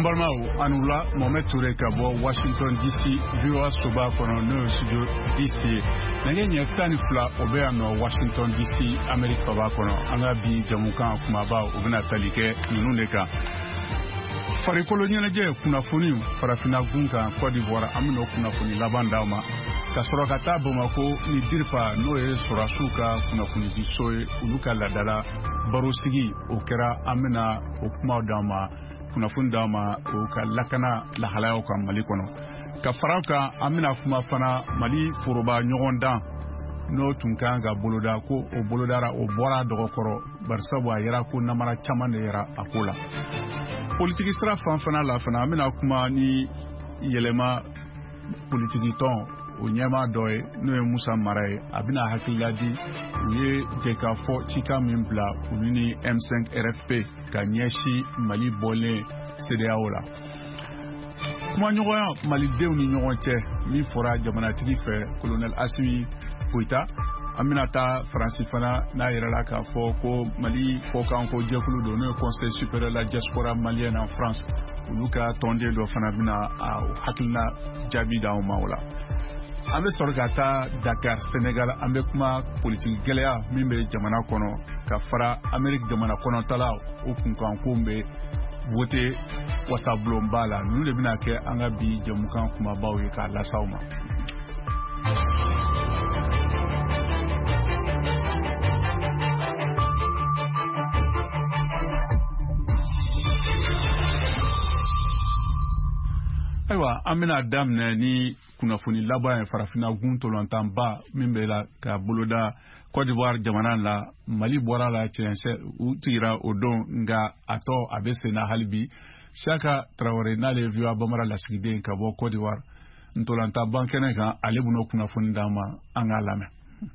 Ambalmao Anula Mohamed Touré Kabo Washington DC VOA Soba kono no studio DC nangenya tani fla obeano Washington DC America Faba kono anga bi jamukan kumaba obina talike nuneka fari kolonyana je kuna funi farafina gunka Côte d'Ivoire amino kuna funi labandama kasoro kata Bamako ni dirpa noe sorasuka kuna funi bisoe uluka ladala barosigi okera amina okuma dama kuna funda ma o ka lakana la halayo ka Mali kono ka faraka amina kuma fana Mali foroba nyogonda no tunkanga boloda ko o bolodara o bora dogokoro barsabu ayira ko namara chamane yara akola politiki sira fanfana la fana amina kuma ni yelema politiki ton o nyama doye no e Musa Maraye abina hakiladi ye jeka fo chika mimbla unini M5 RFP kanyeshi Mali bolé CEDEAO la kuma nyogoya Mali dew ni nyogonche mi fora jamana tigi fe colonel Assimi Goïta aminata Francis Fana na yirala ka fo ko Mali ko kan ko jekulu do no conseil supérieur la diaspora malienne en France uluka tonde do fana bina hakilna jabi da o mawla ambe sorgata Dakar Sénégal ambe kuma politique gelea mimbe jamana kono ka fara Amérique jamana kono tala o kunkan kombe voter wasa blombala nous le bina ke anga bi jamukan kuma bawe ka la sauma aywa amina damne ni kunafuni laba farafina gunto lontamba mimbela ka boloda Côte d'Ivoire jamana la Mali bora la chense utira odon nga ato abese na halibi Chaka Traoré na le viwa bamara la sigide ka bo Côte d'Ivoire ntolanta bankene kan alebuno kunafuni dama anga lame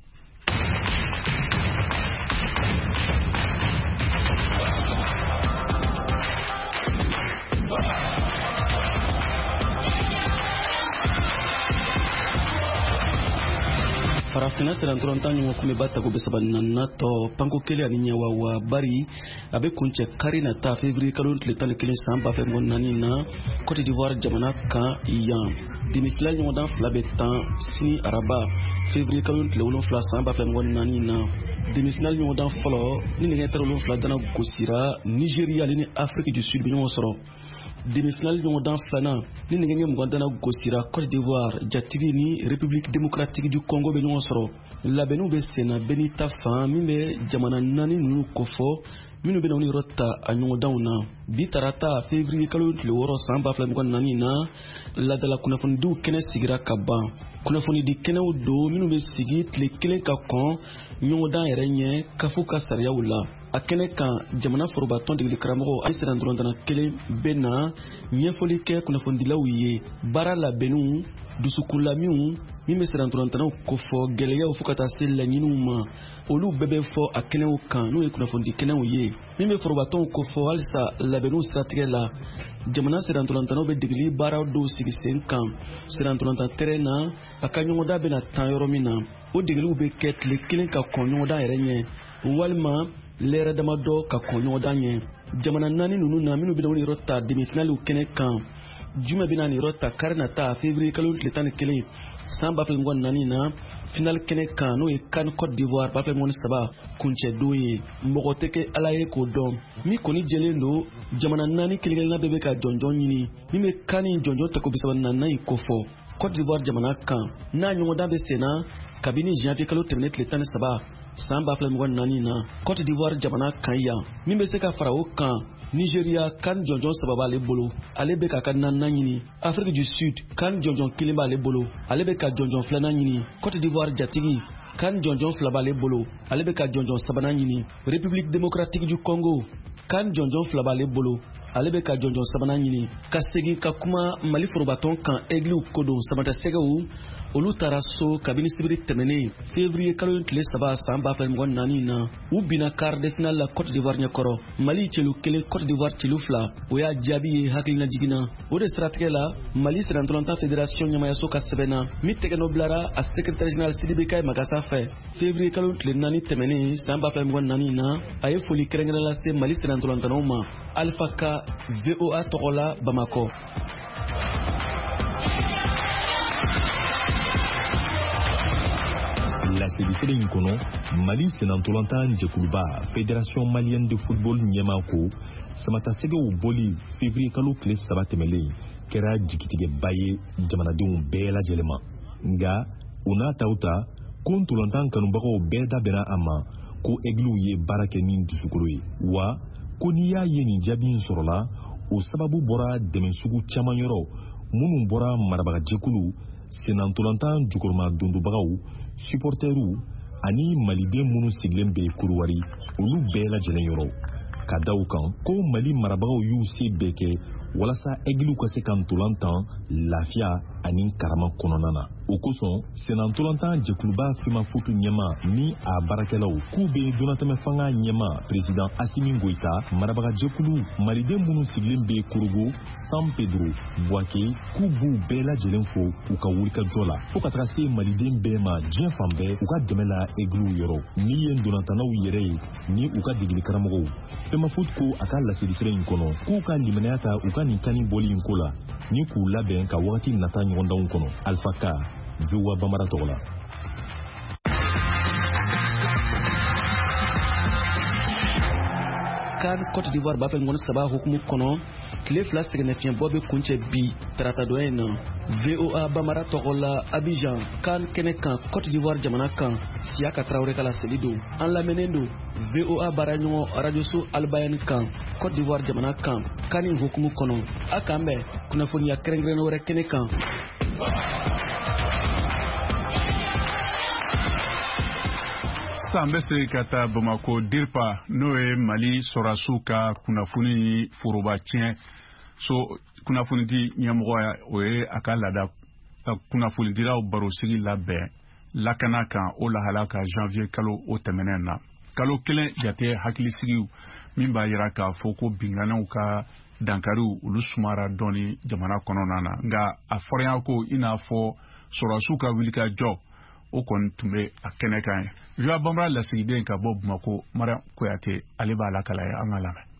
Farafina seranturonta nyumo kumebata kubesabana nato panko kele aninya wa bari abe kunche karina ta février kalon tletane kele samba fe ngonani na Côte d'Ivoire jamana ka yan dimitlal nyumo dan flabe tan si araba février kalon tlewolo fla samba fe ngonani na dimitlal nyumo dan folo ni ngeter lo fla dana gosira Nigeria lini Afrique du Sud binyo soro demi-finale ñoo dans flana ni ngeen ngam gondana gosira Côte d'Ivoire jatigi ni République démocratique du Congo be ñoo soro la benu be sena beni tafa mimbe jamana nani nu ko fo minu be noni rotta anyo dawna bi tarata février kalo le woro samba flam gon nani na la dala kuna fondu kene sigira kaba kuna foni di kene do minu be sigit le kele ka kon ñoo dan renye kafuka sariya wala akene kan jamana foroba ton de kramo asiran drondana kele bena nyefoli ke kuna fondi lawiye bara la benu dusukula miu mime siran drondana ko fo geleya fukata sel la nyinuma olu bebe fo akene o kan no e kuna fondi kene o ye mime foroba ton ko fo alsa la benu strategela jamana siran drondana be digli bara do sigisen kan siran drondana terena akanyo da bena tan yoromina o digli be ket le kelen ka konyo da renye walma lera damado ka konyo danye jamana nani nunu na minu bidawni rota demi-finale kene kan juma binani rota karnata février kalon tletane kele samba fe ngon nani na final kene kan no e kan Côte d'Ivoire ba fe ngon saba kunche doye mbogoteke alaye ko dom mi koni jelendo jamana nani kele na bebe ka jonjon nyini mi me kani jonjon tako bisaba na ikofo Côte d'Ivoire jamana kan na nyongo dabe sena kabini janvier kalon terminé tletane saba samba flam gon nani na Côte d'Ivoire jamana kanya mimbe se ka farao kan Nigeria kan jonjon sababa le bolo ale be ka kan nanyini Afrique du Sud kan jonjon kilimba le bolo ale be ka jonjon flana nyini Côte d'Ivoire jatigi kan jonjon flaba le bolo ale be ka jonjon sabana nyini République démocratique du Congo kan jonjon flaba le bolo ale be ka jonjon sabana nyini kasegi ka kuma Mali forobaton kan eglu kodo samata segau olu taraso kabini sibiri temene février kalon tile saba samba fa ngon nani na ubina quart de finale la Côte d'Ivoire nyakoro Mali chelu kele Côte d'Ivoire chelu fla oya jabi hakilina jigina ode strategela Mali serantlanta fédération nyamaya soka sebena mitegeno blara a secrétaire général Sidibé Kay Magassa fa février kalon tile nani temene samba fa ngon nani na ay foli kerengela la se Mali serantlanta no ma Alpha Ka, VOA Togola, Bamako. La sélection inkono Mali senantolantan jekuluba Fédération malienne de football Nyamako samata sege u boli février kalo tile saba tɛmɛlen kɛra jigitigɛ baye jamanadenw bɛɛ lajɛlenma nga una tauta ko ntolantan kanubagaw bɛɛ dabɛnna a ma ko egliw ye baara kɛ ni dusukolo ye wa ko n'i y'a ye nin jaabi in sɔrɔla o sababu bɔra dɛmɛ sugu caman yɔrɔ minnu bɔra marabagajɛkulu senantolantan jukɔrɔma dondobagaw supporteru ani maliden minnu sigilen bɛ Kuruwari olu bɛɛ lajɛlen yɔrɔ ka da u kan ko Mali marabagaw y'u se bɛɛ kɛ walasa egliw ka se ka ntolantan lafiya ani karama kɔnɔna na o kosɔn senantolantan jɛkuluba fima futu ɲɛma ni a baarakɛlaw k'u bɛ donatɛmɛ fanga ɲɛma président Assimi Goïta marabagajɛkulu maliden minnu sigilen bɛ Korogo San Pedro Buake k'u b'u bɛɛ lajɛlen fo u ka wulikajɔ la fo ka taga se maliden bɛɛ ma diɲɛ fan bɛɛ u ka dɛmɛ la egliw yɔrɔ ni ye donatanaw yɛrɛ ye ni u ka degeli karamɔgɔw fema futu ko a ka laselisira in kɔnɔ k'u ka limanaya ta u ka nin kani bɔli in ko la ni k'u labɛn ka wagati nata ɲɔgɔndanw kɔnɔ Alpha Ka VOA Bambara tɔgɔ la. CAN Côte d'Ivoire b'a fɛ ŋɔni saba hukumu kɔnɔ tile fila sɛgɛnnafiɲɛbɔ bɛ kuncɛ bi tarata dɔ in na VOA Bambara tɔgɔ la Abidjan CAN kɛnɛ kan Côte d'Ivoire jamana kan Siaka Traoré ka laseli don an lamɛnnen don VOA baaraɲɔgɔn radioso Albayani kan Côte d'Ivoire jamana kan CAN in hukumu kɔnɔ a k'an bɛn kunnafoniya kɛrɛnkɛrɛnnen wɛrɛ kɛnɛ kan. San bɛ se ka taa Bamako DIRPA n'o ye Mali sɔrɔdasiw ka kunnafoni foroba tiɲɛ so kunnafonidi ɲɛmɔgɔ o ye a ka laada kunnafonidilaw barosigi labɛn lakana kan o lahala ka janvier kalo o tɛmɛnen na kalo kelen jate hakilisigiw min b'a yira k'a fɔ ko binganiw ka dankariw olu sumara dɔɔni jamana kɔnɔna na nka a fɔrɔya ko i n'a fɔ sɔrɔdasiw ka wulikajɔ o kɔni tun bɛ a kɛnɛ kan ye VOA Bambara lasigiden ka bɔ Bamako Mara Kuyate ale b'a la kala ye an ka lamɛn.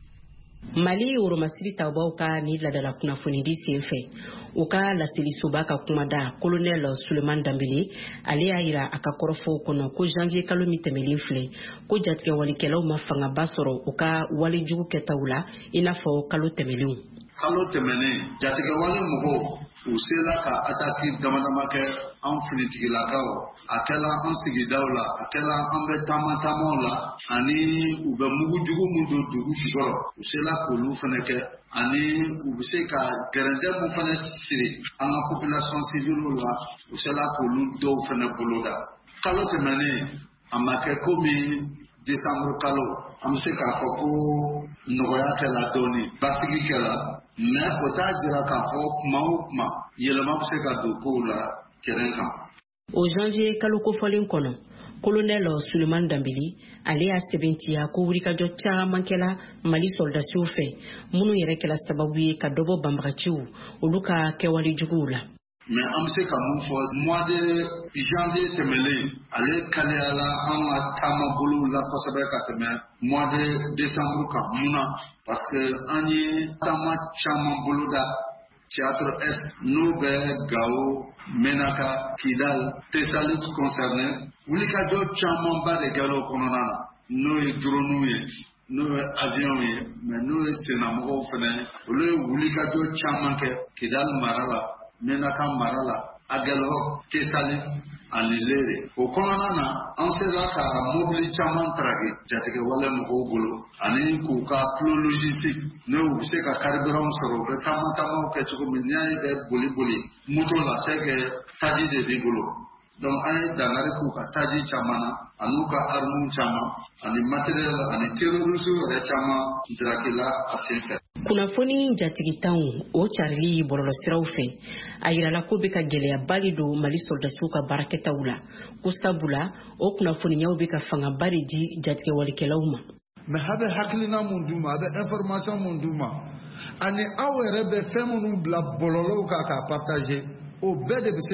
Mali Woromasiri tawbaw ka ni ladala kunnafonidi senfɛ u ka laselisoba ka kumada colonel Suleman Dambele ale y'a yira a ka kɔrɔfɔw kɔnɔ ko janvier kalo min tɛmɛlen filɛ ko jatigɛ walikɛlaw ma fangaba sɔrɔ u ka walejugu kɛtaw la i n'a fɔ kalo tɛmɛlenw. Kalo tɛmɛnen jatigɛ wale mɔgɔw u sela ka ataki damadama kɛ an finitigilakaw a kɛla an sigidaw la a kɛla an bɛ taama-taamaw la ani u bɛ mugujugu min don dugu jukɔrɔ u sela k'olu fana kɛ ani u bɛ se ka gɛrɛntɛ min fana siri an ka population civile la u sela k'olu dɔw fana boloda kalo tɛmɛnen a ma kɛ komi décembre kalo an bɛ se k'a fɔ ko nɔgɔya kɛla dɔɔni basigi kɛla mais o t'a jira k'a fɔ kuma o kuma yɛlɛma bɛ se ka don kow la terrain kan. O janvier kalo kofɔlen kɔnɔ colonel Suleman Dambele ale y'a sɛbɛntiya ko wulikajɔ caman kɛla Mali soldasiw fɛ minnu yɛrɛ kɛla sababu ye ka dɔbɔ banbagaciw olu ka kɛwale juguw la. Mais an bɛ se ka mun fɔ mois de janvier tɛmɛlen ale kaliyala an ka taamabolow la kosɛbɛ ka tɛmɛ mois de décembre kan mun na parce que an ye taama caman boloda théâtre est n'o bɛ Gao Menaka Kidal Tessalit concerné wulikajɔ camanba de kɛla o kɔnɔna na n'o ye drone ye n'o ye avion ye mais n'o ye sennamɔgɔw fana olu ye wulikajɔ caman kɛ Kidal mara la Menaka mara la Aguelhok Tessalit ani Lere o kɔnɔna na an sera ka mobili caman trake jatigɛ wale mɔgɔw bolo ani k'u ka plan logistique n'u bɛ se ka carburant sɔrɔ u bɛ taama-taamaw kɛ cogo min n'i y'a bɛ boli moto la c'est que taji de b'i bolo donc an ye dangari k'u ka taji caman na ani ka armes caman ani matériel ani terroristes yɛrɛ caman drakela a senfɛ. Kunnafoni jatigitanw o carili bɔlɔlɔsiraw fɛ a yirala ko bɛ ka gɛlɛyaba de don Mali soldasiw ka baarakɛtaw la ko sabula o kunnafoniyaw bɛ ka fangaba de di jatigɛ walikɛlaw ma. Mais a bɛ hakilina mun d'u ma a bɛ information mun d'u ma ani aw yɛrɛ bɛ fɛn minnu bila bɔlɔlɔw kan k'a partager o bɛɛ de bɛ se